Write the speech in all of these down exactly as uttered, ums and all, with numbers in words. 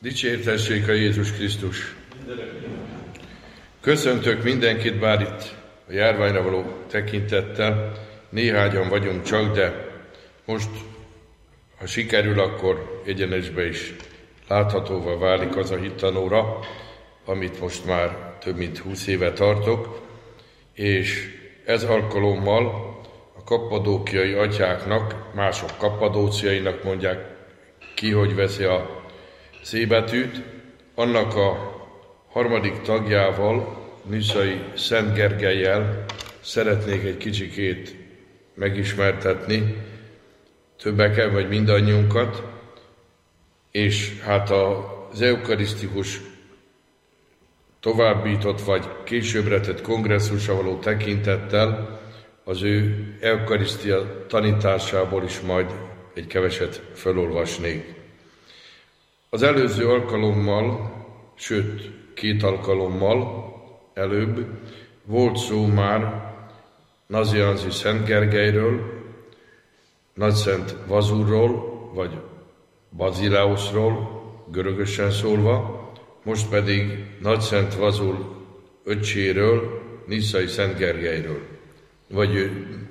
Dicsértessék a Jézus Krisztus! Köszöntök mindenkit, bár itt a járványra való tekintettel néhányan vagyunk csak, de most, ha sikerül, akkor egyenesbe is láthatóvá válik az a hittanóra, amit most már több mint húsz éve tartok, és ez alkalommal a kappadókiai atyáknak, mások kappadóciainak mondják, ki hogy veszi a C betűt, annak a harmadik tagjával, Nyuszai Szent Gergellyel szeretnék egy kicsikét megismertetni többekkel, vagy mindannyiunkat, és hát az eukarisztikus továbbított, vagy későbbre tett kongresszusra való tekintettel az ő eukarisztia tanításából is majd egy keveset felolvasnék. Az előző alkalommal, sőt, két alkalommal előbb volt szó már Nazianzi Szent Gergelyről, Nagyszent Vazurról, vagy Bazileusról, görögösen szólva, most pedig Nagyszent Vazul öccséről, Nyuszai Szent Gergelyről, vagy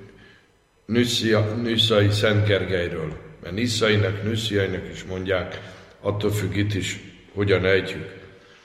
Nyuszai Szent Gergelyről, mert Nyuszainak, Nyuszainak is mondják, attól függ itt is, hogyan ejtjük.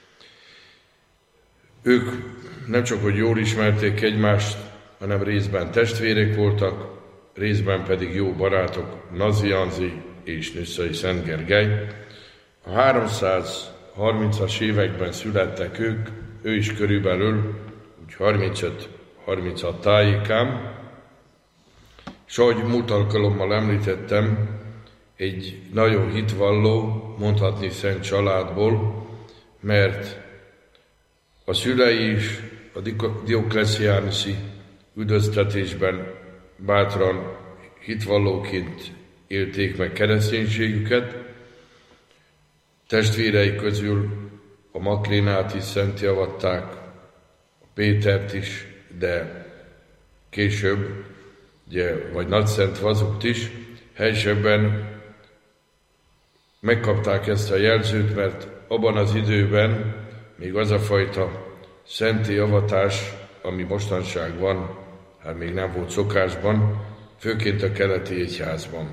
Ők nem csak, hogy jól ismerték egymást, hanem részben testvérek voltak, részben pedig jó barátok, Nazianzi és Nyuszai Szent Gergely. A háromszázharmincas években születtek ők, ő is körülbelül úgy harmincöt harminchat tájékán, és ahogy múlt alkalommal említettem, egy nagyon hitvalló, mondhatni szent családból, mert a szülei is a Diokleciánuszi üldöztetésben bátran hitvallóként élték meg kereszténységüket. Testvérei közül a Maklénát is szentjavatták, a Pétert is, de később, ugye, vagy Nagyszent Vazukt is, helyesebben megkapták ezt a jelzőt, mert abban az időben még az a fajta szentté avatás, ami mostanság van, hát még nem volt szokásban, főként a keleti egyházban.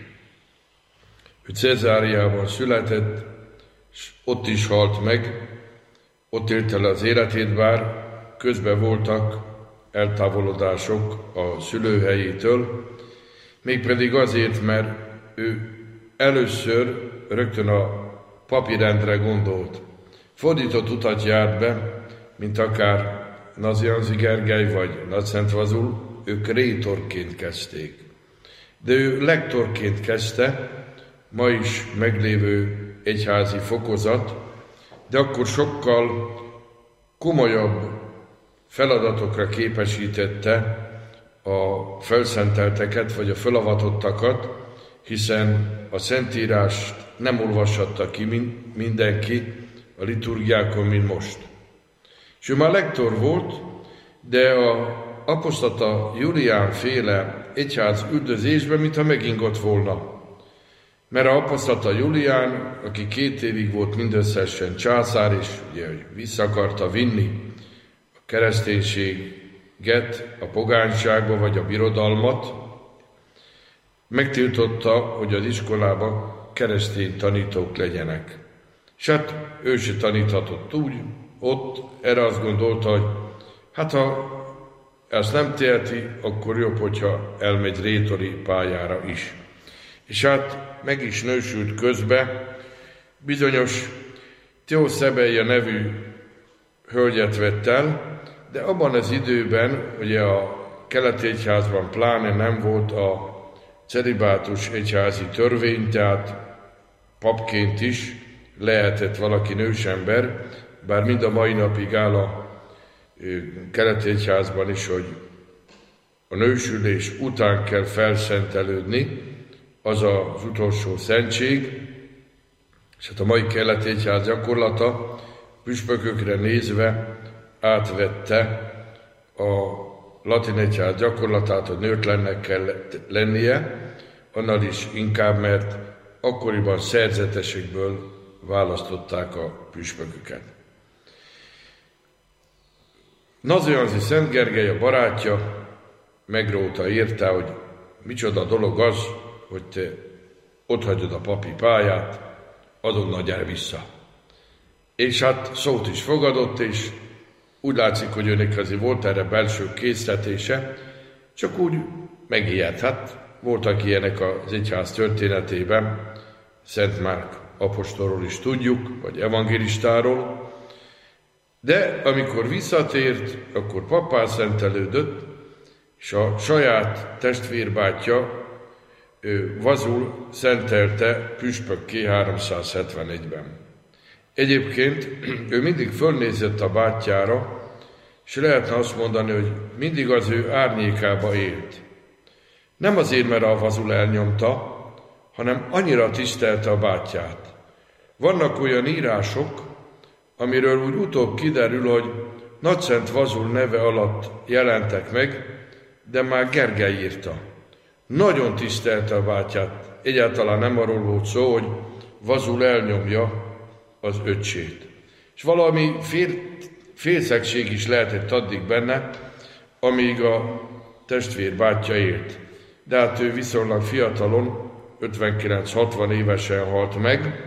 Ő Cezáriában született, és ott is halt meg, ott élte le az életét, bár közben voltak eltávolodások a szülőhelyétől, mégpedig azért, mert ő először rögtön a papi rendre gondolt. Fordított utat járt be, mint akár Nazianzi Gergely vagy Nagyszent Vazul, ők rétorként kezdték. De ő lektorként kezdte, ma is meglévő egyházi fokozat, de akkor sokkal komolyabb feladatokra képesítette a felszentelteket, vagy a felavatottakat, hiszen a Szentírást nem olvashatta ki mindenki a liturgiákon, mint most. És ő már lektor volt, de a apostata Julián féle egyház üldözésben, mintha megingott volna. Mert a apostata Julián, aki két évig volt mindösszesen császár, és ugye vissza akarta vinni a kereszténységet a pogányságba, vagy a birodalmat, megtiltotta, hogy az iskolában keresztény tanítók legyenek. És hát ő se taníthatott úgy, ott erre azt gondolta, hogy hát ha ezt nem teheti, akkor jobb, hogyha elmegy rétori pályára is. És hát meg is nősült közbe, bizonyos Teoszebelje nevű hölgyet vett el, de abban az időben, ugye a keleti egyházban pláne nem volt a celibátus egyházi törvény, tehát papként is lehetett valaki nősember, bár mind a mai napig áll a keleti egyházban is, hogy a nősülés után kell felszentelődni, az az utolsó szentség, és hát a mai keleti egyház gyakorlata püspökökre nézve átvette a latin egyház gyakorlatát, hogy nőtlennek kell lennie, annál is inkább, mert akkoriban szerzetesekből választották a püspököket. Nazianzi Szent Gergely, a barátja, megróta érte, hogy micsoda dolog az, hogy te otthagyod a papi pályát, azonnal gyere vissza. És hát szót is fogadott, és úgy látszik, hogy őnek azért volt erre belső késztetése, csak úgy megijedt. Hát voltak ilyenek az egyház történetében, Szent Márk apostolról is tudjuk, vagy evangélistáról, de amikor visszatért, akkor pappá szentelődött, és a saját testvérbátyja Vazul szentelte püspökké háromszázhetvenegyben. Egyébként ő mindig fölnézett a bátyjára, és lehetne azt mondani, hogy mindig az ő árnyékába élt. Nem azért, mert a Vazul elnyomta, hanem annyira tisztelte a bátyját. Vannak olyan írások, amiről úgy utóbb kiderül, hogy Nagyszent Vazul neve alatt jelentek meg, de már Gergely írta. Nagyon tisztelte a bátyját. Egyáltalán nem arról volt szó, hogy Vazul elnyomja az öccsét. És valami fél, félszegség is lehetett addig benne, amíg a testvér bátyja élt. De hát ő viszonylag fiatalon, ötvenkilenc-hatvan évesen halt meg,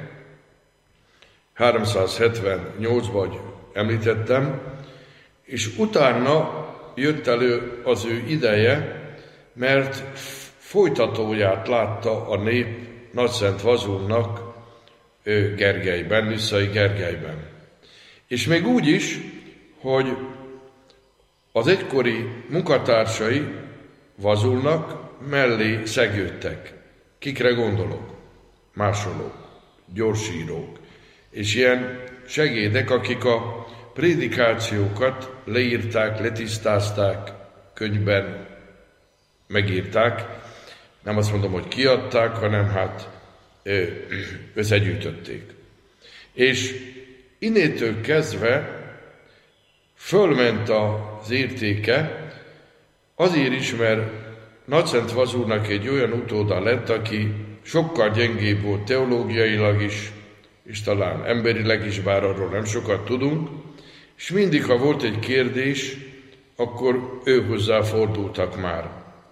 háromszázhetvennyolcban, hogy említettem, és utána jött elő az ő ideje, mert folytatóját látta a nép Nagyszent Vazulnak Gergelyben, Nyusszai Gergelyben. És még úgy is, hogy az egykori munkatársai Vazulnak mellé szegődtek. Kikre gondolok? Másolók, gyorsírók, és ilyen segédek, akik a prédikációkat leírták, letisztázták, könyvben megírták. Nem azt mondom, hogy kiadták, hanem hát összegyűjtötték. És innétől kezdve fölment az értéke, azért is, mert Nagyszent Vazulnak egy olyan utóda lett, aki sokkal gyengébb volt teológiailag is, és talán emberileg is, bár arról nem sokat tudunk, és mindig, ha volt egy kérdés, akkor ő hozzá fordultak már.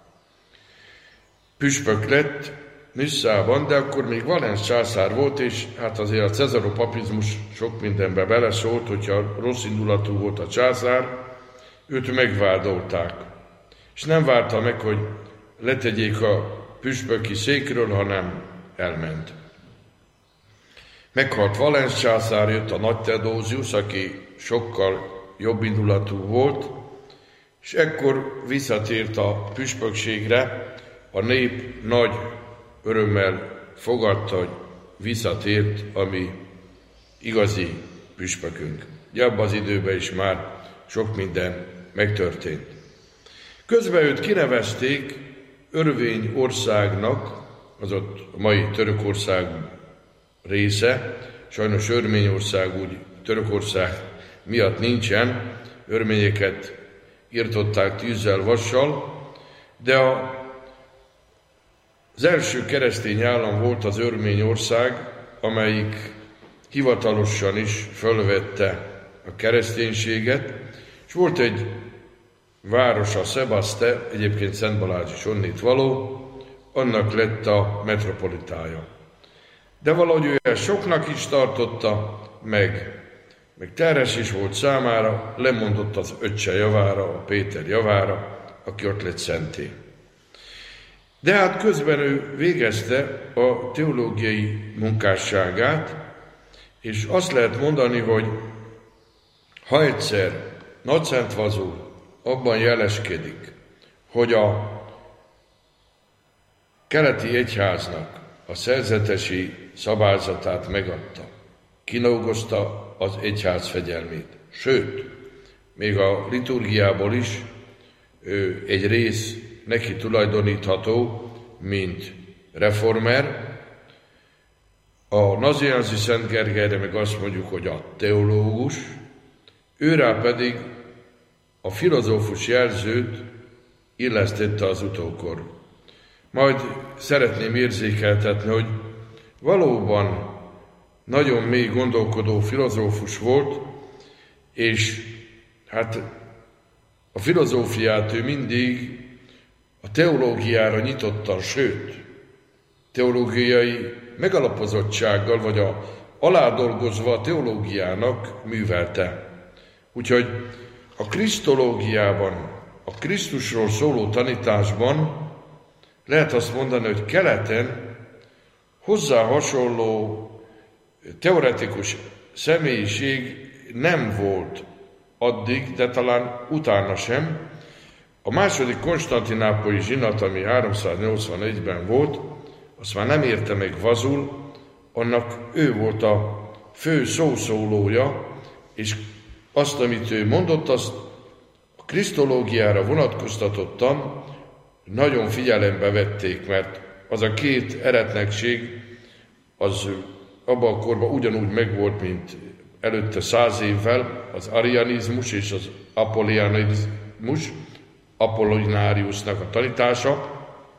Püspök lett Nyusszában, de akkor még Valens császár volt, és hát azért a cezaropapizmus sok mindenbe beleszólt, hogyha rossz indulatú volt a császár, őt megvádolták. És nem várta meg, hogy letegyék a püspöki székről, hanem elment. Meghalt Valens császár, jött a Nagy Theodósius, aki sokkal jobb indulatú volt, és ekkor visszatért a püspökségre, a nép nagy örömmel fogadta, hogy visszatért a mi igazi püspökünk. Ugye abban az időben is már sok minden megtörtént. Közben őt kinevezték Örményországnak, az ott a mai Törökország része, sajnos Örményország úgy Törökország miatt nincsen, örményeket irtották tűzzel, vassal, de a, az első keresztény állam volt az Örményország, amelyik hivatalosan is fölvette a kereszténységet, és volt egy városa, Sebaste, egyébként Szent Balázs is onnét való, annak lett a metropolitája. De valahogy ő ezt soknak is tartotta, meg, meg terhes is volt számára, lemondott az öccse javára, a Péter javára, aki ott lett szenté. De hát közben ő végezte a teológiai munkásságát, és azt lehet mondani, hogy ha egyszer Nagyszent Vazul abban jeleskedik, hogy a keleti egyháznak a szerzetesi szabályzatát megadta, kinolgozta az egyház fegyelmét. Sőt, még a liturgiából is ő, egy rész neki tulajdonítható, mint reformer. A Nazianzi Szent Gergelyre meg azt mondjuk, hogy a teológus, őrá pedig a filozófus jelzőt illesztette az utókor. Majd szeretném érzékeltetni, hogy valóban nagyon mély gondolkodó filozófus volt, és hát a filozófiát ő mindig a teológiára nyitotta, sőt, teológiai megalapozottsággal, vagy a aládolgozva a teológiának művelte. Úgyhogy a krisztológiában, a Krisztusról szóló tanításban lehet azt mondani, hogy keleten hozzá hasonló teoretikus személyiség nem volt addig, de talán utána sem. A második konstantinápolyi zsinat, ami háromszáznyolcvanegyben volt, azt már nem érte meg Vazul, annak ő volt a fő szószólója, és azt, amit ő mondott, azt a krisztológiára vonatkoztatottan nagyon figyelembe vették, mert az a két eretnekség, az abban a korban ugyanúgy megvolt, mint előtte száz évvel, az arianizmus és az apollinizmus, Apollináriusnak a tanítása.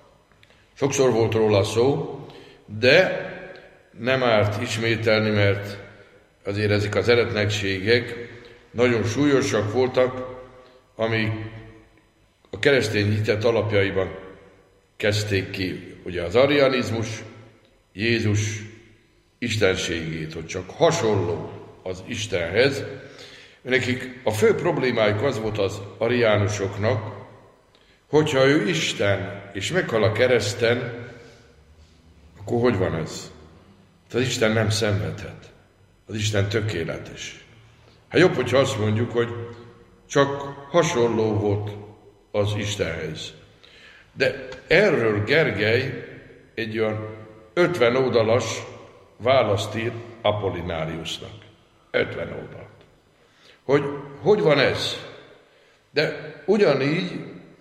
Sokszor volt róla szó, de nem árt ismételni, mert azért ezek az eretnekségek nagyon súlyosak voltak, amik a keresztény hitet alapjaiban kezdték ki. Ugye az arianizmus, Jézus istenségét, hogy csak hasonló az Istenhez. Nekik a fő problémájuk az volt az ariánusoknak, hogyha ő Isten, és meghal a kereszten, akkor hogy van ez? Az Isten nem szenvedhet. Az Isten tökéletes. Hát jobb, hogyha azt mondjuk, hogy csak hasonló volt az Istenhez. De erről Gergely egy olyan ötven oldalas választ ír Apollináriusnak. ötven oldalt. Hogy hogy van ez? De ugyanígy,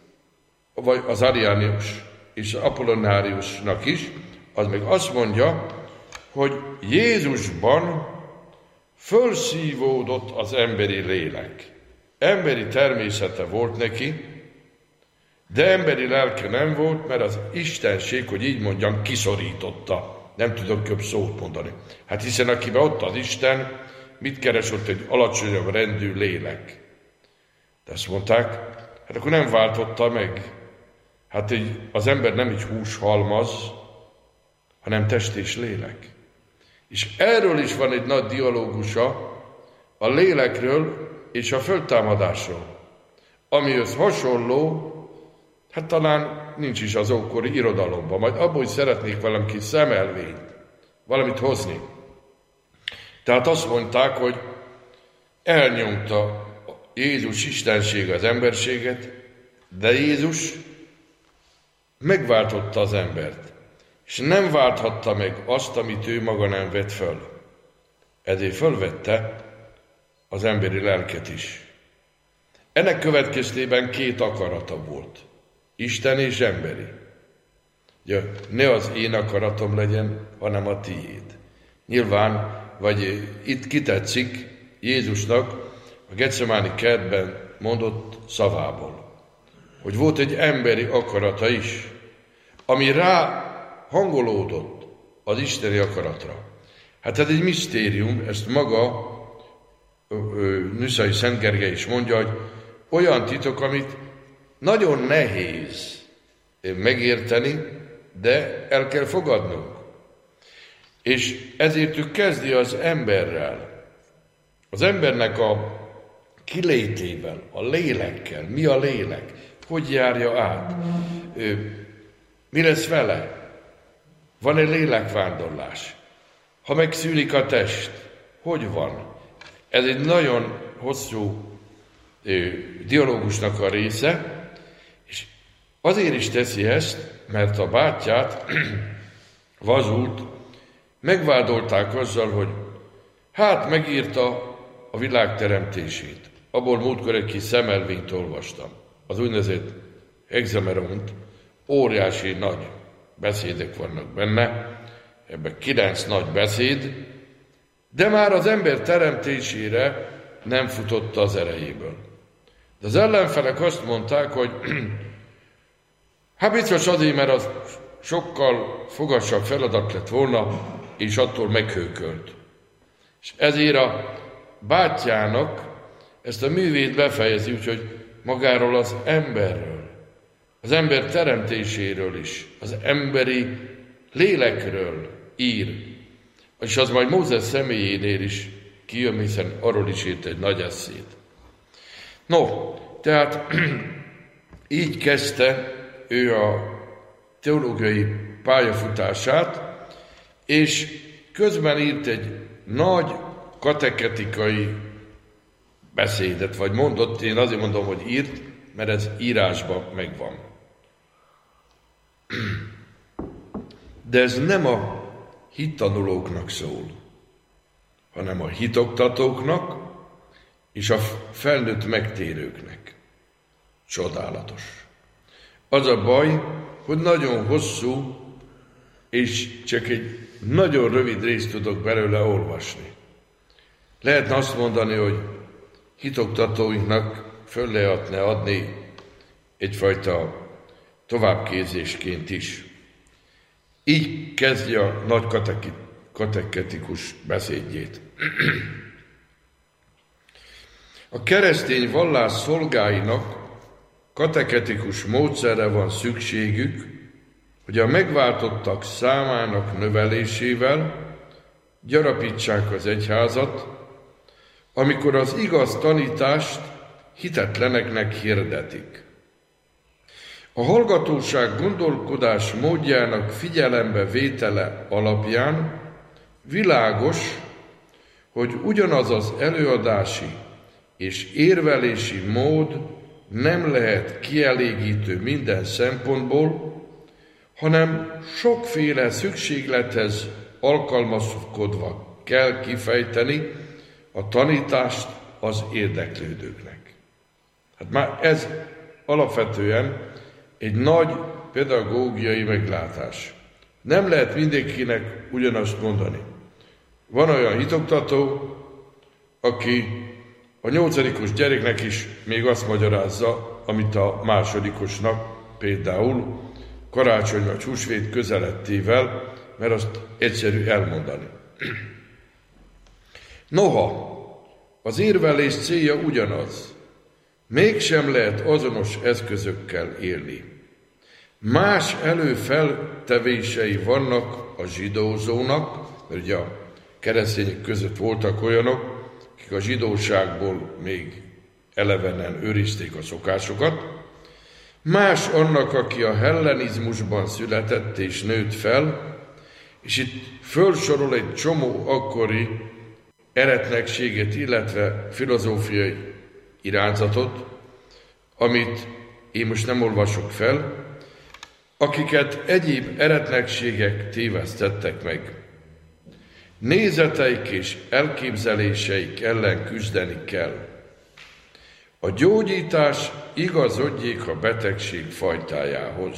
vagy az Ariánus és az Apollináriusnak is, az meg azt mondja, hogy Jézusban fölszívódott az emberi lélek. Emberi természete volt neki, de emberi lelke nem volt, mert az istenség, hogy így mondjam, kiszorította. Nem tudok jobb szót mondani. Hát hiszen akiben ott az Isten, mit keres ott egy alacsonyabb rendű lélek? De azt mondták, hát akkor nem váltotta meg. Hát így az ember nem egy húshalmaz, hanem test és lélek. És erről is van egy nagy dialógusa, a lélekről és a föltámadásról. Amihez hasonló, hát talán nincs is az ókori irodalomban, majd abból, hogy szeretnék valami kis szemelvényt, valamit hozni. Tehát azt mondták, hogy elnyomta Jézus istensége az emberséget, de Jézus megváltotta az embert, és nem válthatta meg azt, amit ő maga nem vett föl. Ezért fölvette az emberi lelket is. Ennek következtében két akarata volt. Isten és emberi. Ugye, ne az én akaratom legyen, hanem a tiéd. Nyilván, vagy itt kitetszik Jézusnak a Getsemáni kertben mondott szavából, hogy volt egy emberi akarata is, ami rá hangolódott az isteni akaratra. Hát ez egy misztérium, ezt maga Nyuszai Szent Gergely is mondja, hogy olyan titok, amit nagyon nehéz megérteni, de el kell fogadnunk. És ezért ő kezdi az emberrel, az embernek a kilétével, a lélekkel. Mi a lélek? Hogy járja át? Mi lesz vele? Van egy lélekvándorlás. Ha megszűnik a test, hogy van? Ez egy nagyon hosszú dialógusnak a része, és azért is teszi ezt, mert a bátyját, Vazult, megvádolták azzal, hogy hát megírta a világ teremtését. Abból múltkor egy kis szemelvényt olvastam. Az úgynevezett Hexameront, óriási nagy beszédek vannak benne, ebben kilenc nagy beszéd, de már az ember teremtésére nem futotta az erejéből. De az ellenfelek azt mondták, hogy hát biztos azért, mert az sokkal fogasabb feladat lett volna, és attól meghőkölt. És ezért a bátyjának ezt a művét befejezi, úgyhogy magáról az emberről, az ember teremtéséről is, az emberi lélekről ír, és az majd Mózes személyénél is kijön, hiszen arról is írt egy nagy esszét. No, tehát így kezdte ő a teológiai pályafutását, és közben írt egy nagy kateketikai beszédet, vagy mondott, én azért mondom, hogy írt, mert ez írásban megvan. De ez nem a hittanulóknak szól, hanem a hitoktatóknak és a felnőtt megtérőknek. Csodálatos. Az a baj, hogy nagyon hosszú, és csak egy nagyon rövid részt tudok belőle olvasni. Lehetne azt mondani, hogy hitoktatóinknak föl lehetne adni egyfajta továbbképzésként is. Így kezdje a nagy kateketikus beszédjét. A keresztény vallás szolgáinak kateketikus módszerre van szükségük, hogy a megváltottak számának növelésével gyarapítsák az egyházat, amikor az igaz tanítást hitetleneknek hirdetik. A hallgatóság gondolkodás módjának figyelembe vétele alapján világos, hogy ugyanaz az előadási és érvelési mód nem lehet kielégítő minden szempontból, hanem sokféle szükséglethez alkalmazkodva kell kifejteni a tanítást az érdeklődőknek. Hát már ez alapvetően egy nagy pedagógiai meglátás. Nem lehet mindenkinek ugyanazt mondani. Van olyan hitoktató, aki a nyolcadikos gyereknek is még azt magyarázza, amit a másodikosnak, például karácsony vagy húsvét közelettével, mert azt egyszerű elmondani. Noha, az érvelés célja ugyanaz, mégsem lehet azonos eszközökkel élni. Más előfeltevései vannak a zsidózónak, mert ugye a keresztények között voltak olyanok, akik a zsidóságból még elevenen őrizték a szokásokat, más annak, aki a hellenizmusban született és nőtt fel, és itt fölsorol egy csomó akkori eretnekséget, illetve filozófiai irányzatot, amit én most nem olvasok fel, akiket egyéb eretnekségek tévesztettek meg. Nézeteik és elképzeléseik ellen küzdeni kell. A gyógyítás igazodjék a betegség fajtájához.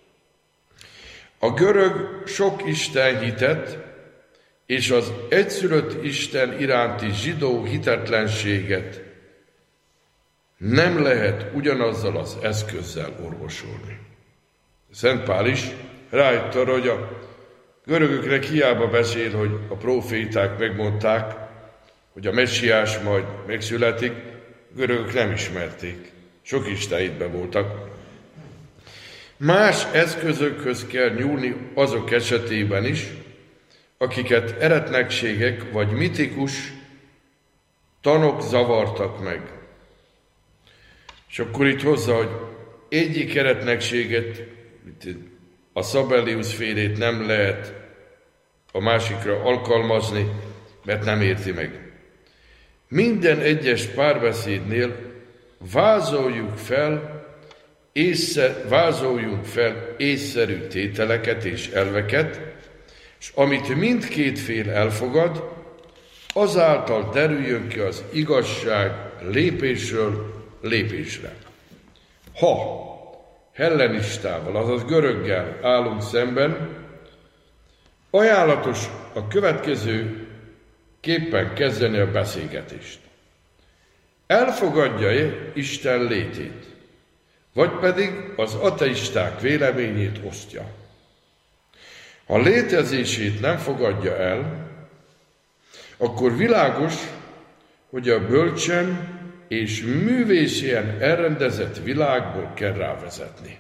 A görög sok istenhitet és az egyszülött Isten iránti zsidó hitetlenséget nem lehet ugyanazzal az eszközzel orvosolni. Szent Pál is rájött arra, hogy a görögöknek hiába beszél, hogy a próféták megmondták, hogy a messiás majd megszületik, görögök nem ismerték. Sok istenhitben voltak. Más eszközökhöz kell nyúlni azok esetében is, akiket eretnekségek vagy mitikus tanok zavartak meg. És akkor itt hozzá, hogy egyik eretnekséget, a Szabellius félét nem lehet a másikra alkalmazni, mert nem érti meg. Minden egyes párbeszédnél vázoljuk fel, észre, vázoljunk fel észszerű tételeket és elveket, és amit mindkét fél elfogad, azáltal derüljön ki az igazság lépésről lépésre. Ha hellenistával, azaz göröggel állunk szemben, ajánlatos a következő képpen kezdeni a beszélgetést. Elfogadja-e Isten létét, vagy pedig az ateisták véleményét osztja? Ha létezését nem fogadja el, akkor világos, hogy a bölcsen és művészien elrendezett világból kell rávezetni.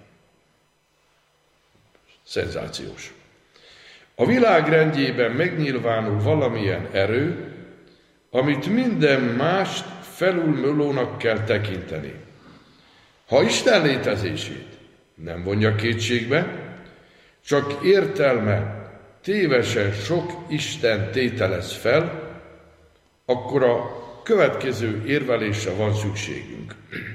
Szenzációs. A világ rendjében megnyilvánul valamilyen erő, amit minden mást felülmúlónak kell tekinteni. Ha Isten létezését nem vonja kétségbe, csak értelme tévesen sok Isten tételez fel, akkor a következő érvelésre van szükségünk.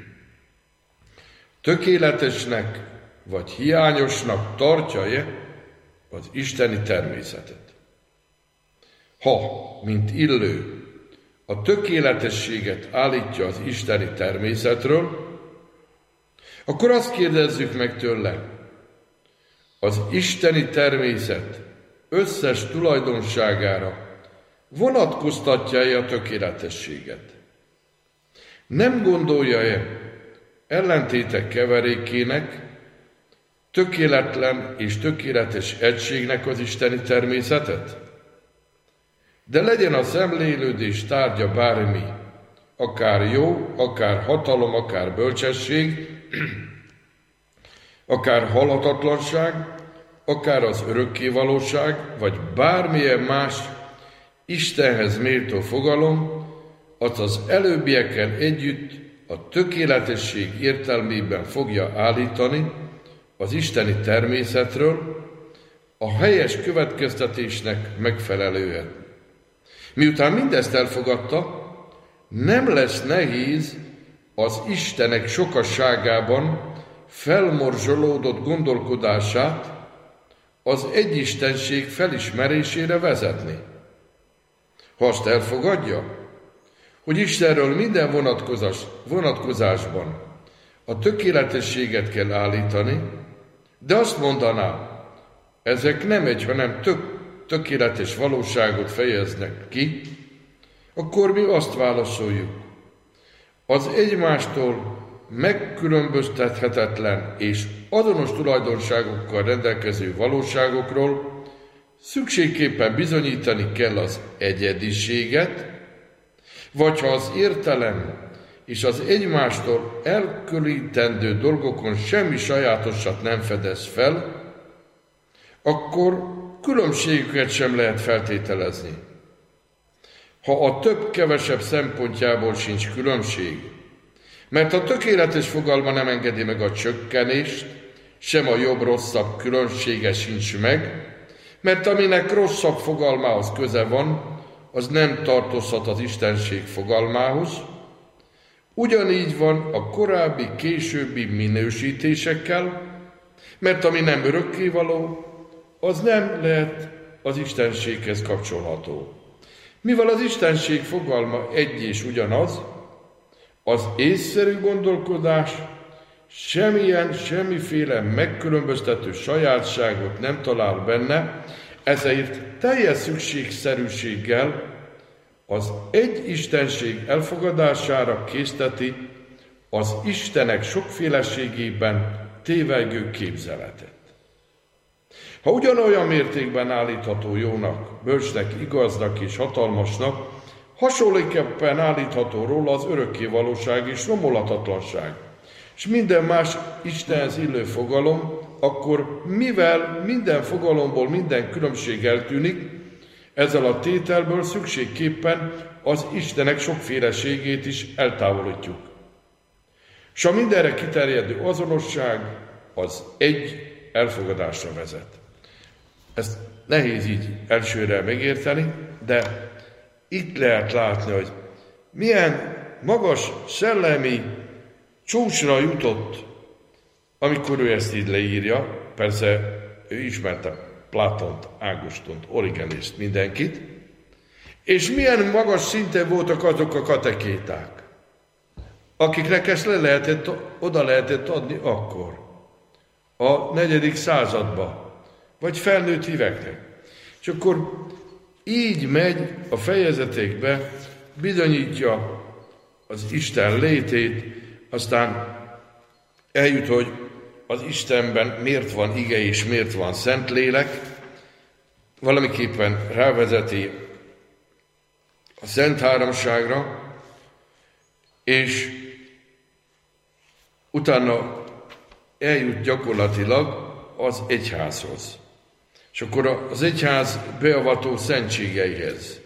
Tökéletesnek vagy hiányosnak tartja-e az isteni természetet? Ha, mint illő, a tökéletességet állítja az isteni természetről, akkor azt kérdezzük meg tőle, az isteni természet összes tulajdonságára vonatkoztatja-e a tökéletességet? Nem gondolja-e ellentétek keverékének, tökéletlen és tökéletes egységnek az isteni természetet? De legyen a szemlélődés tárgya bármi, akár jó, akár hatalom, akár bölcsesség, akár halhatatlanság, akár az örökkévalóság, vagy bármilyen más Istenhez méltó fogalom, az az előbbiekkel együtt a tökéletesség értelmében fogja állítani az isteni természetről a helyes következtetésnek megfelelően. Miután mindezt elfogadta, nem lesz nehéz az Istenek sokasságában felmorzsolódott gondolkodását az egyistenség felismerésére vezetni. Ha azt elfogadja, hogy Istenről minden vonatkozás, vonatkozásban a tökéletességet kell állítani, de azt mondaná, ezek nem egy, hanem tök, tökéletes valóságot fejeznek ki, akkor mi azt válaszoljuk. Az egymástól megkülönböztethetetlen és azonos tulajdonságokkal rendelkező valóságokról szükségképpen bizonyítani kell az egyediséget, vagy ha az értelem és az egymástól elkülönítendő dolgokon semmi sajátosat nem fedez fel, akkor különbségüket sem lehet feltételezni. Ha a több-kevesebb szempontjából sincs különbség, mert a tökéletes fogalma nem engedi meg a csökkenést, sem a jobb-rosszabb különbsége sincs meg, mert aminek rosszabb fogalmához köze van, az nem tartozhat az istenség fogalmához. Ugyanígy van a korábbi, későbbi minősítésekkel, mert ami nem örökkévaló, az nem lehet az istenséghez kapcsolható. Mivel az istenség fogalma egy és ugyanaz, az észszerű gondolkodás semmilyen, semmiféle megkülönböztető sajátságot nem talál benne, ezért teljes szükségszerűséggel az egy istenség elfogadására készteti az Istenek sokféleségében tévegő képzeletet. Ha ugyanolyan mértékben állítható jónak, bölcsnek, igaznak és hatalmasnak, hasonlóképpen állítható róla az örökkévalóság és romolhatatlanság, és minden más Istenhez illő fogalom, akkor mivel minden fogalomból minden különbség eltűnik, ezzel a tételből szükségképpen az Istenek sokféleségét is eltávolítjuk. S a mindenre kiterjedő azonosság az egy elfogadásra vezet. Ezt nehéz így elsőre megérteni, de itt lehet látni, hogy milyen magas szellemi csúcsra jutott, amikor ő ezt így leírja. Persze ő ismerte Platont, Ágostont, Origenészt, mindenkit, és milyen magas szinten voltak azok a katekéták, akiknek ezt le lehetett, oda lehetett adni akkor, a negyedik században, vagy felnőtt híveknek. És akkor így megy a fejezetekbe, bizonyítja az Isten létét, aztán eljut, hogy az Istenben miért van ige és miért van Szentlélek, valamiképpen rávezeti a Szent Háromságra, és utána eljut gyakorlatilag az egyházhoz. És akkor az egyház beavató szentségeihez.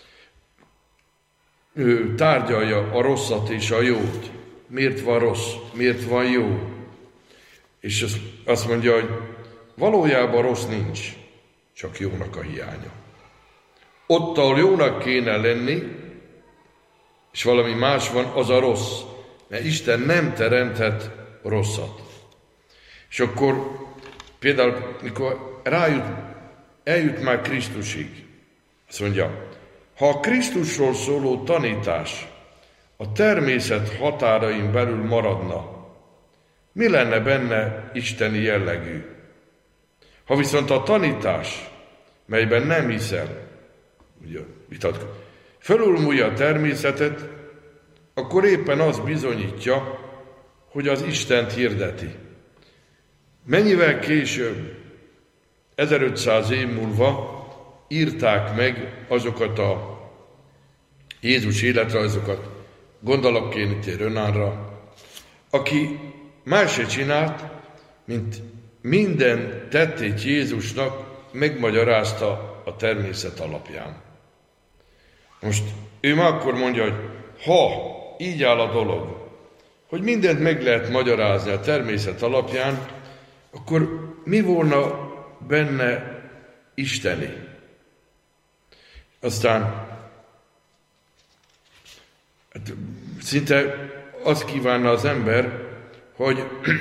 Ő tárgyalja a rosszat és a jót. Miért van rossz? Miért van jó? És azt mondja, hogy valójában rossz nincs, csak jónak a hiánya. Ott, ahol jónak kéne lenni, és valami más van, az a rossz. Mert Isten nem teremthet rosszat. És akkor például, mikor rájut, eljut már Krisztusig, azt mondja, ha a Krisztusról szóló tanítás a természet határain belül maradna, mi lenne benne isteni jellegű? Ha viszont a tanítás, melyben nem hiszel, ugye, vitatkozik, fölülmúlja a természetet, akkor éppen az bizonyítja, hogy az Istent hirdeti. Mennyivel később, ezerötszáz év múlva írták meg azokat a Jézus életrajzokat, gondolok én itt Renanra, aki más se csinált, mint minden tettét Jézusnak megmagyarázta a természet alapján. Most ő már akkor mondja, hogy ha így áll a dolog, hogy mindent meg lehet magyarázni a természet alapján, akkor mi volna benne isteni? Aztán hát, szinte azt kívánna az ember, hogy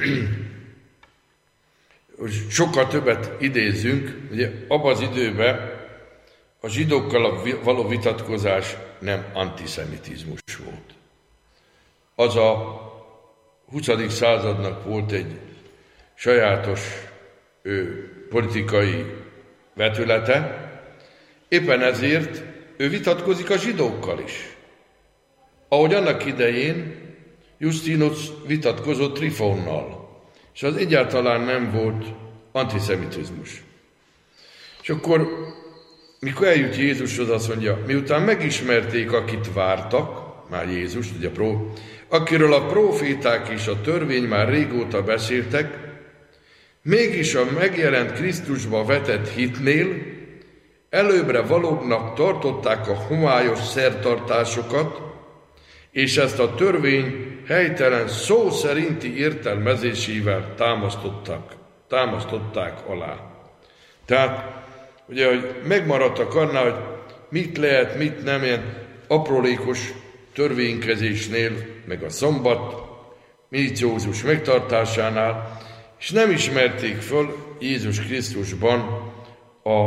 sokkal többet idézzünk, ugye abban az időben a zsidókkal való vitatkozás nem antiszemitizmus volt. Az a huszadik századnak volt egy sajátos ő, politikai vetülete, éppen ezért ő vitatkozik a zsidókkal is. Ahogy annak idején Justinus vitatkozott Trifonnal, és az egyáltalán nem volt antiszemitizmus. És akkor, mikor eljut Jézushoz, azt mondja, miután megismerték, akit vártak, már Jézus, ugye, pró, akiről a próféták és a törvény már régóta beszéltek, mégis a megjelent Krisztusba vetett hitnél előbbre valóbbnak tartották a homályos szertartásokat, és ezt a törvény helytelen szó szerinti értelmezésével támasztották, támasztották alá. Tehát, ugye, hogy megmaradtak annál, hogy mit lehet, mit nem, ilyen aprólékos törvénykezésnél, meg a szombat minciózus megtartásánál, és nem ismerték föl Jézus Krisztusban a,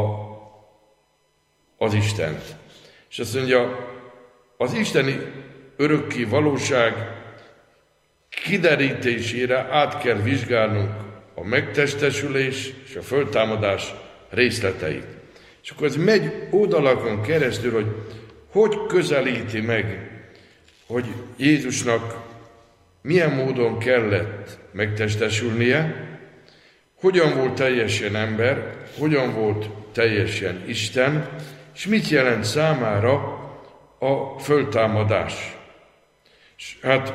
az Istent. És azt mondja, az isteni örökké valóság kiderítésére át kell vizsgálnunk a megtestesülés és a föltámadás részleteit. És akkor ez megy oldalakon keresztül, hogy hogy közelíti meg, hogy Jézusnak milyen módon kellett megtestesülnie, hogyan volt teljesen ember, hogyan volt teljesen Isten, és mit jelent számára a föltámadás. És hát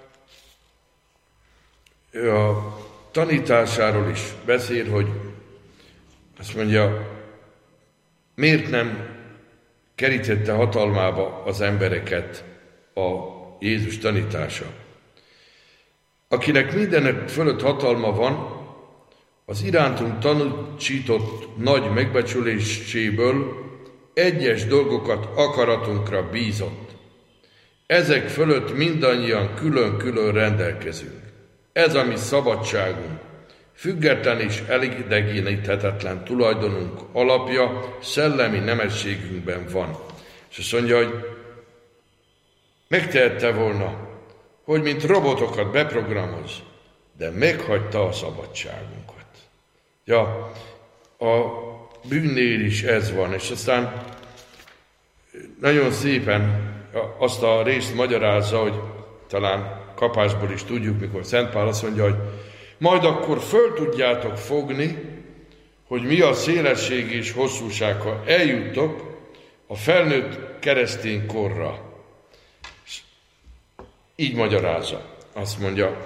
a tanításáról is beszél, hogy azt mondja, miért nem kerítette hatalmába az embereket a Jézus tanítása. Akinek mindenek fölött hatalma van, az irántunk tanúsított nagy megbecsüléséből egyes dolgokat akaratunkra bízott. Ezek fölött mindannyian külön-külön rendelkezünk. Ez a mi szabadságunk, független és elidegeníthetetlen tulajdonunk alapja, szellemi nemességünkben van. És azt mondja, hogy megtehette volna, hogy mint robotokat beprogramoz, de meghagyta a szabadságunkat. Ja, a bűnnél is ez van, és aztán nagyon szépen azt a részt magyarázza, hogy talán kapásból is tudjuk, mikor Szent Pál azt mondja, hogy majd akkor föl tudjátok fogni, hogy mi a szélesség és hosszúság, ha eljuttok a felnőtt keresztény korra. Így magyarázza. Azt mondja,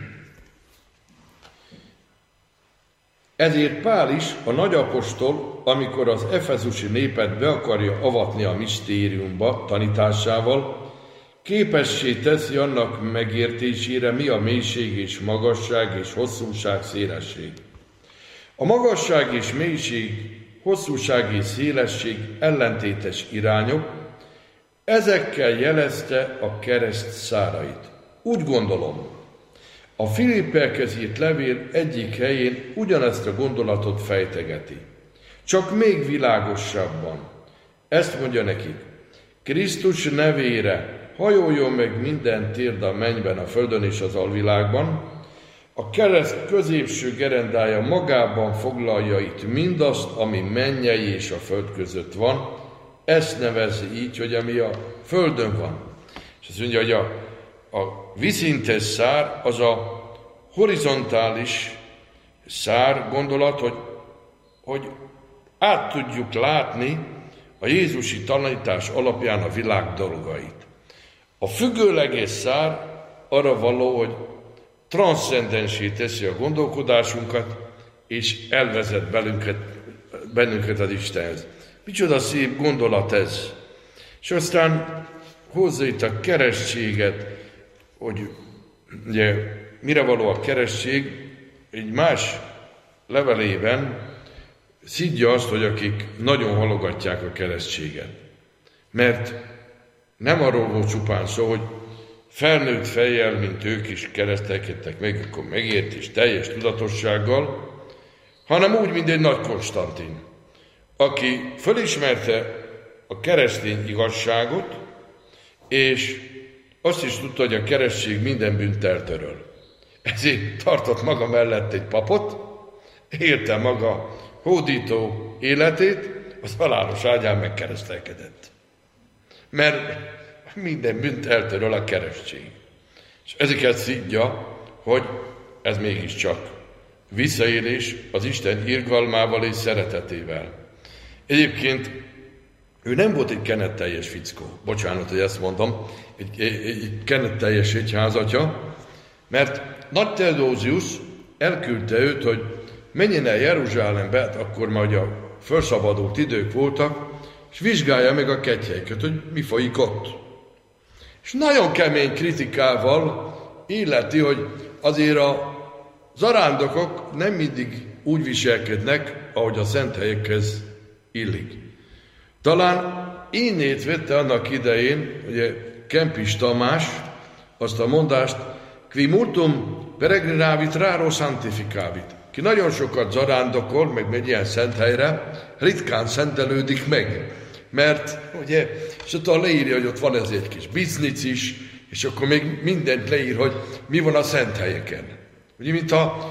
ezért Pál is, a nagyapostol, amikor az efezusi népet be akarja avatni a misztériumba tanításával, képessé teszi annak megértésére, mi a mélység és magasság és hosszúság, szélesség. A magasság és mélység, hosszúság és szélesség ellentétes irányok, ezekkel jelezte a kereszt szárait. Úgy gondolom, a Filippekhez írt levél egyik helyén ugyanezt a gondolatot fejtegeti. Csak még világosabban. Ezt mondja nekik, Krisztus nevére hajoljon meg minden térd a mennyben, a földön és az alvilágban. A kereszt középső gerendája magában foglalja itt mindazt, ami mennyei és a föld között van. Ezt nevezi így, hogy ami a földön van. És azt mondja, hogy a, a vízszintes szár az a horizontális szár gondolat, hogy, hogy át tudjuk látni a jézusi tanítás alapján a világ dolgait. A függőleges szár arra való, hogy transzcendensé teszi a gondolkodásunkat, és elvezet bennünket, bennünket az Istenhez. Micsoda szép gondolat ez. És aztán hozza itt a keresztséget, hogy ugye mire való a keresztség, egy más levelében szidja azt, hogy akik nagyon halogatják a keresztséget. Mert nem arról volt csupán szó, hogy felnőtt fejjel, mint ők is keresztelkedtek meg, akkor megértés teljes tudatossággal, hanem úgy, mint egy nagy Konstantin, aki fölismerte a keresztény igazságot, és azt is tudta, hogy a keresztség minden bűnt eltöröl. Ezért tartott maga mellett egy papot, élte maga hódító életét, az halálos ágyán megkeresztelkedett. Mert minden bűnt eltöröl a keresztség. És ezeket szidja, hogy ez mégiscsak visszaélés az Isten irgalmával és szeretetével. Egyébként ő nem volt egy kenetteljes fickó. Bocsánat, hogy ezt mondom. Egy, egy, egy kenetteljes egyházatja, mert Nagy Theodósius elküldte őt, hogy menjen el Jeruzsálembe, hát akkor majd a felszabadult idők voltak, és vizsgálja meg a ketjeiket, hogy mi folyik ott. És nagyon kemény kritikával illeti, hogy azért a zarándokok nem mindig úgy viselkednek, ahogy a szent helyekhez illik. Talán innét vette annak idején, ugye Kempis Tamás azt a mondást, qui multum peregrinavit raro sanctificavit. Ki nagyon sokat zarándokol, meg megy ilyen szent helyre, ritkán szentelődik meg. Mert, ugye, és ott leírja, hogy ott van ez egy kis biznic is, és akkor még mindent leír, hogy mi van a szent helyeken. Ugye, mintha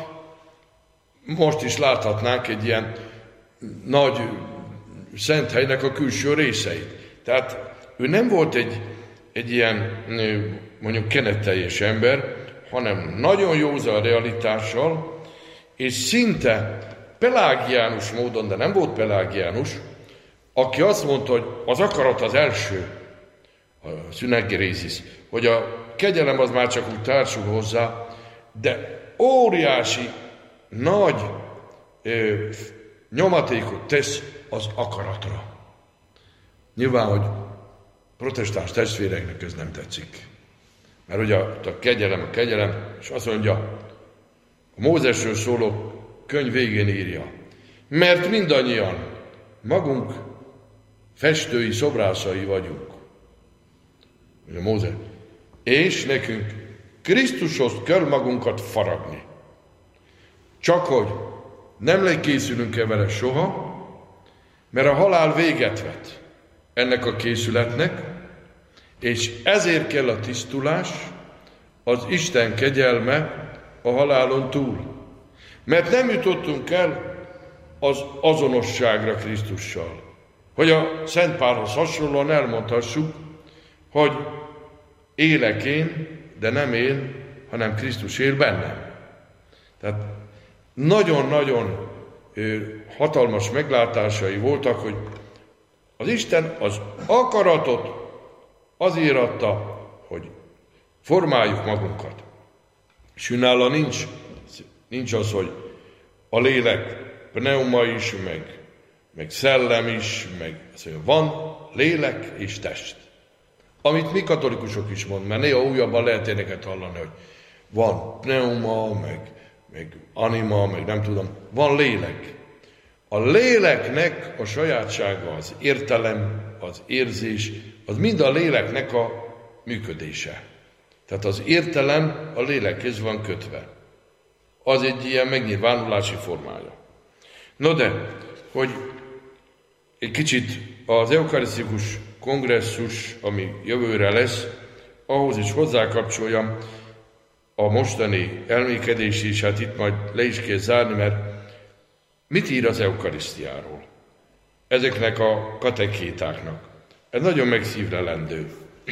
most is láthatnánk egy ilyen nagy szent helynek a külső részeit. Tehát ő nem volt egy, egy ilyen, mondjuk kenetteljes ember, hanem nagyon józan realitással, és szinte pelágiánus módon, de nem volt pelágiánus, aki azt mondta, hogy az akarat az első, a szüneggerézis, hogy a kegyelem az már csak úgy társul hozzá, de óriási, nagy ö, nyomatékot tesz az akaratra. Nyilván, hogy protestáns testvéreknek ez nem tetszik. Mert ugye a, a kegyelem, a kegyelem, és azt mondja, a Mózesről szóló könyv végén írja, mert mindannyian magunk festői, szobrászai vagyunk. Ugye Mózes. És nekünk Krisztushoz kell magunkat faragni. Csak hogy nem lekészülünk-e vele soha, mert a halál véget vet ennek a készületnek, és ezért kell a tisztulás, az Isten kegyelme a halálon túl. Mert nem jutottunk el az azonosságra Krisztussal. Hogy a Szent Pálhoz hasonlóan elmondhassuk, hogy élek én, de nem én, hanem Krisztus él bennem. Tehát nagyon-nagyon hatalmas meglátásai voltak, hogy Az Isten az akaratot azért adta, hogy formáljuk magunkat. És nála nincs, nincs az, hogy a lélek pneuma is, meg, meg szellem is, meg van lélek és test. Amit mi katolikusok is mond, mert néha újabban lehet éneket hallani, hogy van pneuma, meg, meg anima, meg nem tudom, van lélek. A léleknek a sajátsága az értelem, az érzés, az mind a léleknek a működése. Tehát az értelem a lélekhez van kötve. Az egy ilyen megnyilvánulási formája. No de, hogy egy kicsit az eukarisztikus kongresszus, ami jövőre lesz, ahhoz is hozzákapcsoljam a mostani elmékedés is, hát itt majd le is kell zárni, mert mit ír az eukarisztiáról? Ezeknek a katekétáknak. Ez nagyon megszívlelendő.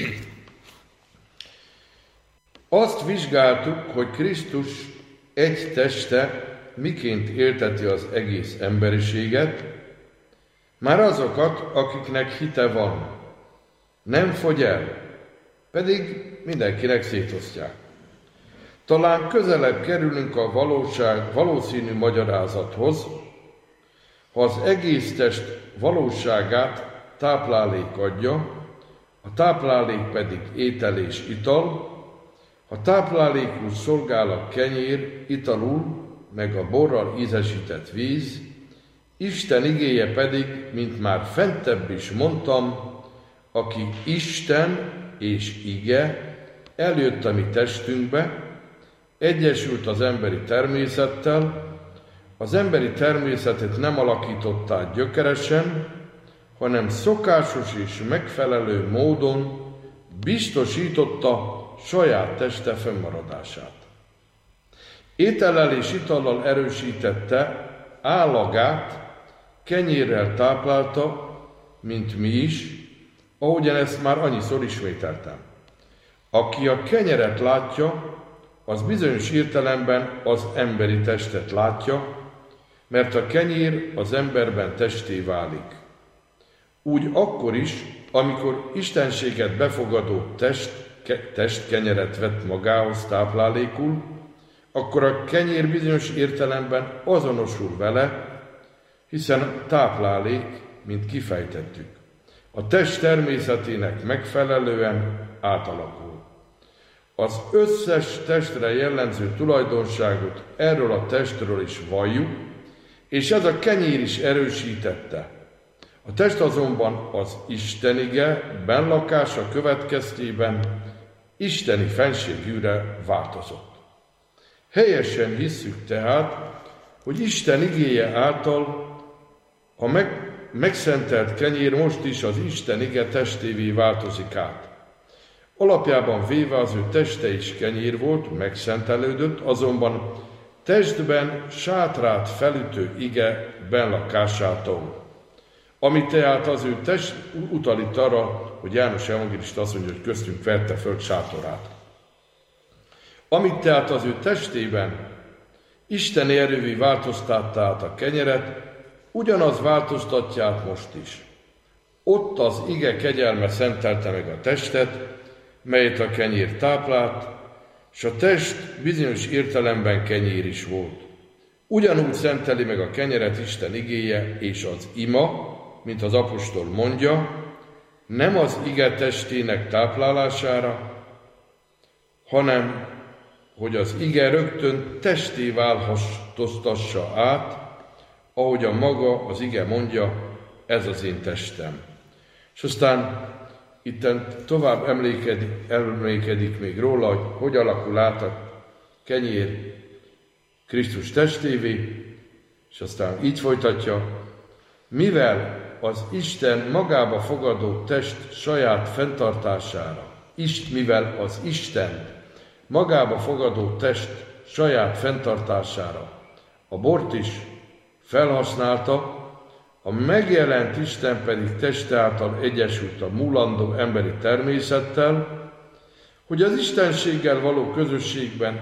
Azt vizsgáltuk, hogy Krisztus egy teste miként élteti az egész emberiséget, már azokat, akiknek hite van, nem fogy el, pedig mindenkinek szétosztják. Talán közelebb kerülünk a valóság, valószínű magyarázathoz, ha az egész test valóságát táplálék adja, a táplálék pedig étel és ital, ha táplálékul szolgál a kenyér, italul, meg a borral ízesített víz, Isten igéje pedig, mint már fentebb is mondtam, aki Isten és ige, eljött a mi testünkbe, egyesült az emberi természettel, az emberi természetet nem alakították gyökeresen, hanem szokásos és megfelelő módon biztosította saját teste fennmaradását. Étellel és itallal erősítette állagát, kenyérrel táplálta, mint mi is, ahogyan ezt már annyiszor ismételtem. Aki a kenyeret látja, az bizonyos értelemben az emberi testet látja, mert a kenyér az emberben testé válik. Úgy akkor is, amikor istenséget befogadó test, ke, test kenyeret vett magához táplálékul, akkor a kenyér bizonyos értelemben azonosul vele, hiszen táplálék, mint kifejtettük, a test természetének megfelelően átalakul. Az összes testre jellemző tulajdonságot erről a testről is valljuk, és ez a kenyér is erősítette. A test azonban az istenige benlakása következtében isteni fenségűre változott. Helyesen hisszük tehát, hogy Isten igéje által a meg, megszentelt kenyér most is az Isten ige testévé változik át. Alapjában véve az ő teste is kenyér volt, megszentelődött, azonban testben sátrát felütő ige benlakásától. Ami tehát az ő test utalít arra, hogy János evangélista azt mondja, hogy köztünk verte föl sátorát. Amit tehát az ő testében isteni erővé változtatta át a kenyeret, ugyanaz változtatja át most is. Ott az ige kegyelme szentelte meg a testet, melyet a kenyér táplált, és a test bizonyos értelemben kenyér is volt. Ugyanúgy szenteli meg a kenyeret Isten igéje és az ima, mint az apostol mondja, nem az ige testének táplálására, hanem hogy az ige rögtön testé változtassa át, ahogy a maga az ige mondja, ez az én testem. És aztán itten tovább emlékedik, emlékedik még róla, hogy hogy alakul át a kenyér Krisztus testévé, és aztán így folytatja, mivel az Isten magába fogadó test saját fenntartására, ist, mivel az Isten magába fogadó test saját fenntartására a bort is felhasználta, a megjelent Isten pedig teste által egyesült a múlandó emberi természettel, hogy az istenséggel való közösségben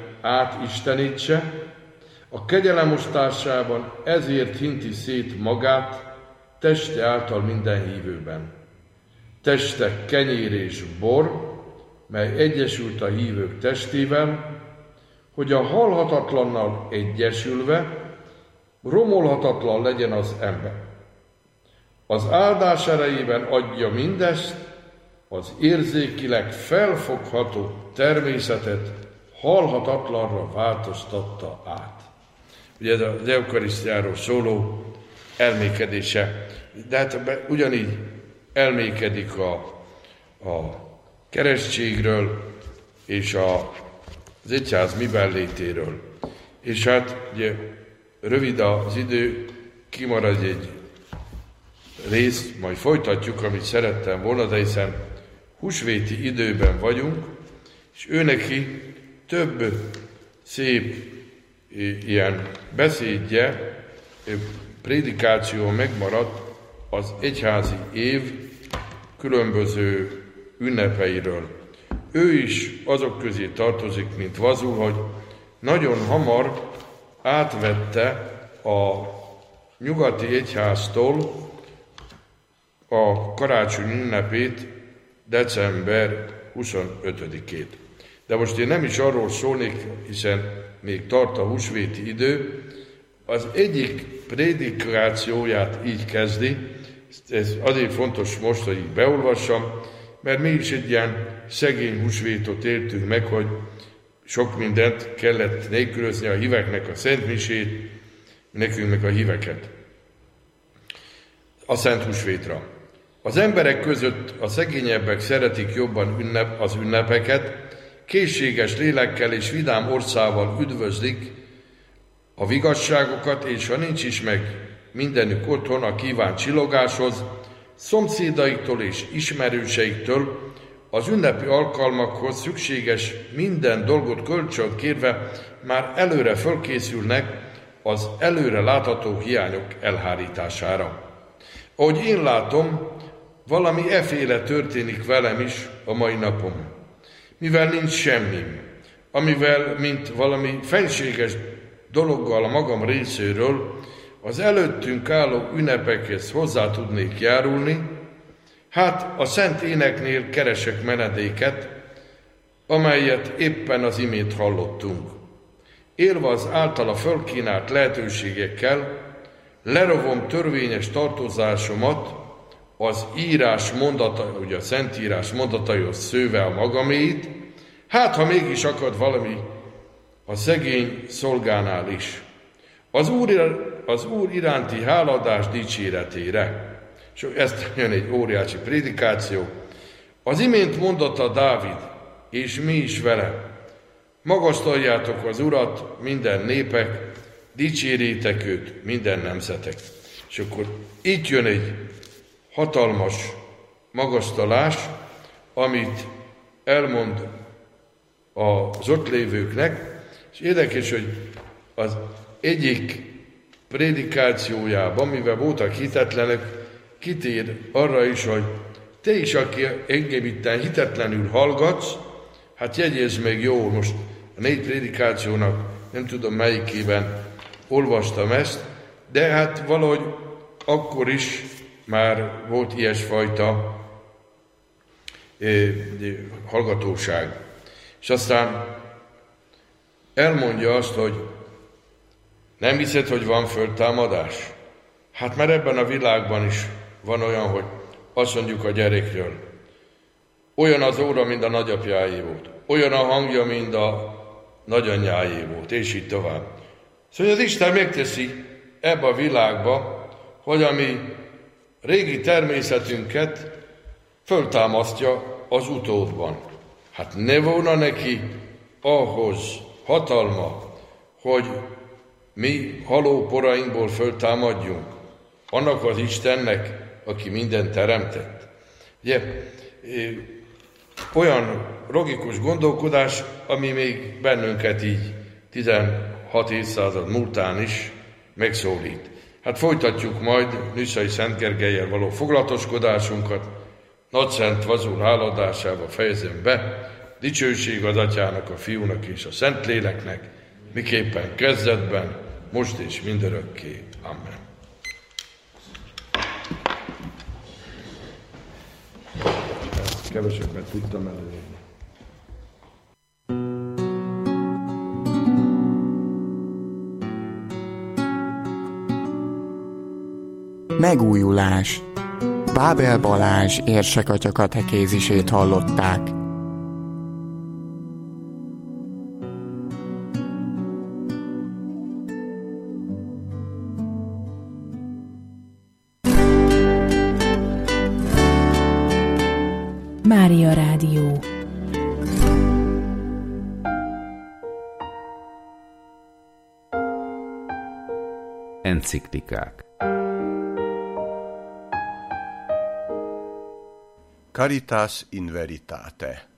átistenítse, a kegyelemosztásában ezért hinti szét magát, teste által minden hívőben. Teste kenyér és bor, mely egyesült a hívők testével, hogy a halhatatlannal egyesülve romolhatatlan legyen az ember. Az áldás erejében adja mindezt, az érzékileg felfogható természetet halhatatlanra változtatta át. Ugye ez az eukarisztiáról szóló elmékedése. De hát ugyanígy elmékedik a, a keresztségről és a, az egyház miben létéről. És hát ugye rövid az idő, kimarad egy rész, majd folytatjuk, amit szerettem volna, de hiszen húsvéti időben vagyunk, és ő neki több szép ilyen beszédje, prédikáció megmaradt az egyházi év különböző ünnepeiről. Ő is azok közé tartozik, mint Vazul, hogy nagyon hamar átvette a nyugati egyháztól a karácsony ünnepét, december huszonötödikét. De most én nem is arról szólnék, hiszen még tart a húsvéti idő. Az egyik prédikációját így kezdi, ez azért fontos most, hogy így beolvassam, mert mi is egy ilyen szegény húsvétot éltünk meg, hogy sok mindent kellett nélkülözni, a híveknek a szentmisét, nekünk meg a híveket a Szent Húsvétra. Az emberek között a szegényebbek szeretik jobban ünnep, az ünnepeket, készséges lélekkel és vidám orcával üdvözlik a vigasságokat, és ha nincs is meg mindenük otthon a kívánt csillogáshoz, szomszédaiktól és ismerőseiktől az ünnepi alkalmakhoz szükséges minden dolgot kölcsön kérve már előre fölkészülnek az előre látható hiányok elhárítására. Ahogy én látom, valami eféle történik velem is a mai napom. Mivel nincs semmim, amivel, mint valami fenséges dologgal a magam részéről az előttünk álló ünnepekhez hozzá tudnék járulni, hát a szent éneknél keresek menedéket, amelyet éppen az imént hallottunk. Élve az általa fölkínált lehetőségekkel, lerovom törvényes tartozásomat, az írás mondata, ugye a Szentírás mondataihoz szőve a magaméit, hát ha mégis akad valami a szegény szolgánál is. Az Úr, az Úr iránti háladás dicséretére. És ezt jön egy óriási prédikáció. Az imént mondotta Dávid, és mi is vele. Magasztaljátok az Urat, minden népek, dicsérjétek őt, minden nemzetek. És akkor itt jön egy hatalmas magasztalás, amit elmond az ott lévőknek, és érdekes, hogy az egyik prédikációjában, mivel voltak hitetlenek, kitér arra is, hogy te is, aki engem itten hitetlenül hallgatsz, hát jegyezd meg jól, most a négy prédikációnak nem tudom melyikében olvastam ezt, de hát valahogy akkor is már volt ilyesfajta eh, hallgatóság. És aztán elmondja azt, hogy nem hiszed, hogy van föltámadás? Hát már ebben a világban is van olyan, hogy azt mondjuk a gyerekről, olyan az óra, mint a nagyapjáé volt, olyan a hangja, mint a nagyanyjáé volt, és így tovább. Szóval az Isten megteszi ebbe a világba, hogy a mi régi természetünket föltámasztja az utódban. Hát ne volna neki ahhoz hatalma, hogy mi halóporainkból föltámadjunk, annak az Istennek, aki mindent teremtett. Ugye, olyan logikus gondolkodás, ami még bennünket így tizenhat évszázad múltán is megszólít. Hát folytatjuk majd Nyuszai Szent Gergellyel való foglalatoskodásunkat, Nagyszent Vazul háladásába fejezem be, dicsőség az Atyának, a Fiúnak és a Szentléleknek, miképpen kezdetben, most és mindörökké. Amen. kevesebbet tudtam előírni. Megújulás. Bábel Balázs érsekatya katekézisét hallották. Mária Rádió. Enciklikák. Caritas in veritate.